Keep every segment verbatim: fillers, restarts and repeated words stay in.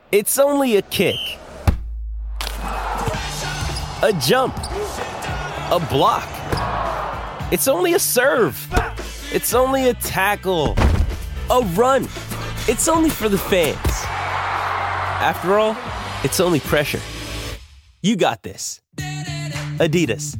It's only a kick, a jump, a block. It's only a serve. It's only a tackle, a run. It's only for the fans. After all, it's only pressure. You got this. Adidas.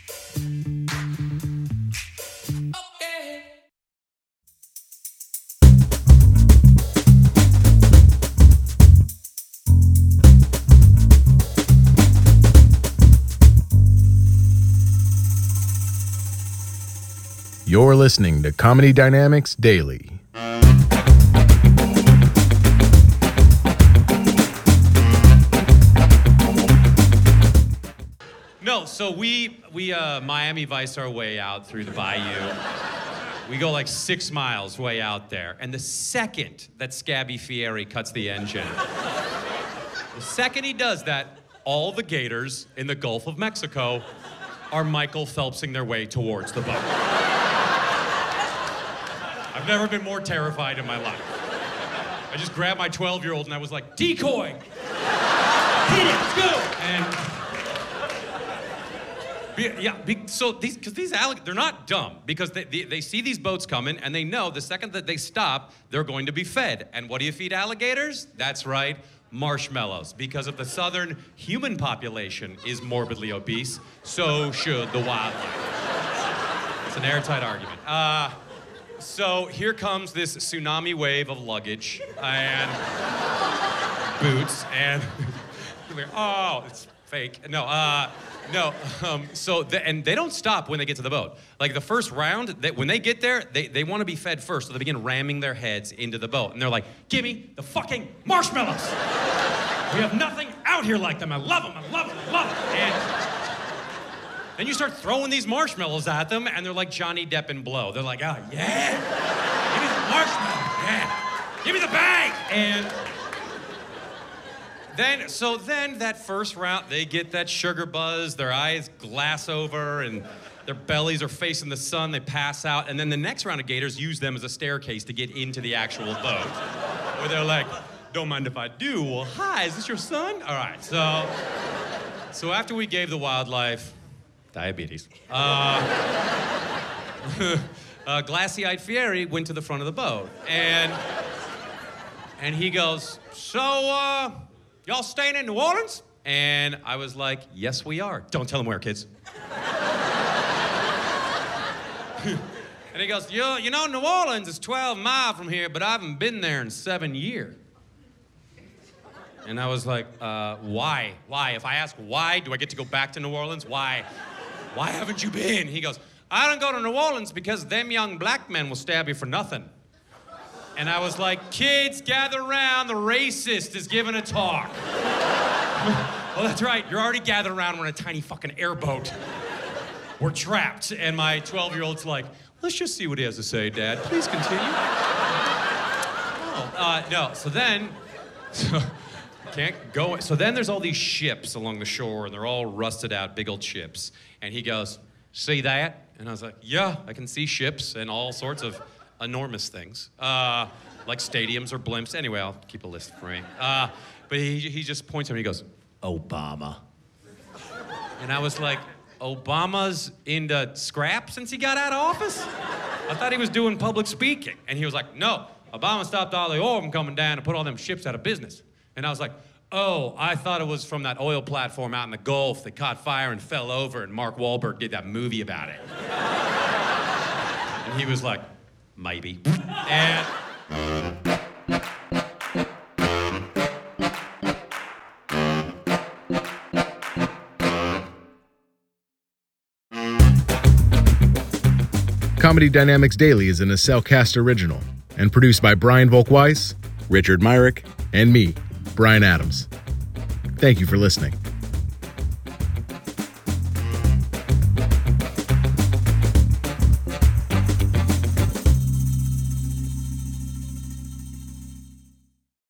You're listening to Comedy Dynamics Daily. No, so we we uh, Miami Vice our way out through the bayou. We go like six miles way out there, and the second that Scabby Fieri cuts the engine, the second he does that, all the gators in the Gulf of Mexico are Michael Phelpsing their way towards the boat. I've never been more terrified in my life. I just grabbed my twelve-year-old and I was like, decoy! Hit it, let's go! And yeah, so these, because these alligators, they're not dumb, because they, they, they see these boats coming and they know the second that they stop, they're going to be fed. And what do you feed alligators? That's right, marshmallows. Because if the southern human population is morbidly obese, so should the wildlife. It's an airtight argument. Uh, so here comes this tsunami wave of luggage and boots and, oh, it's fake. No, uh, no. Um, so, the, and they don't stop when they get to the boat. Like the first round, they, when they get there, they, they want to be fed first, so they begin ramming their heads into the boat. And they're like, give me the fucking marshmallows. We have nothing out here like them. I love them, I love them, I love them. And then you start throwing these marshmallows at them, and they're like Johnny Depp in Blow. They're like, oh, yeah, give me the marshmallow, yeah, give me the bag. And then, so then that first round, they get that sugar buzz, their eyes glass over, and their bellies are facing the sun, they pass out, and then the next round of gators use them as a staircase to get into the actual boat. Where they're like, don't mind if I do. Well, hi, is this your son? All right, so, so after we gave the wildlife diabetes, uh, uh, glassy-eyed Fieri went to the front of the boat, and, and he goes, so, uh, y'all staying in New Orleans? And I was like, yes, we are. Don't tell them where, kids. And he goes, you, you know, New Orleans is twelve miles from here, but I haven't been there in seven years. And I was like, uh, why? Why? If I ask why, do I get to go back to New Orleans? Why? Why haven't you been? He goes, I don't go to New Orleans because them young black men will stab you for nothing. And I was like, kids, gather around, the racist is giving a talk. Well, that's right, you're already gathered around, we're in a tiny fucking airboat. We're trapped, and my twelve-year-old's like, let's just see what he has to say, Dad. Please continue. Oh, uh, no, so then, so, can't go, so then there's all these ships along the shore, and they're all rusted out, big old ships. And he goes, see that? And I was like, yeah, I can see ships and all sorts of enormous things, uh, like stadiums or blimps. Anyway, I'll keep a list for me. Uh, but he, he just points at me, he goes, Obama. And I was like, Obama's into scrap since he got out of office? I thought he was doing public speaking. And he was like, no, Obama stopped all the oil from coming down and put all them ships out of business. And I was like, oh, I thought it was from that oil platform out in the Gulf that caught fire and fell over, and Mark Wahlberg did that movie about it. And he was like, maybe. And Comedy Dynamics Daily is an Acelcast original and produced by Brian Volkweiss, Richard Myrick, and me, Brian Adams. Thank you for listening.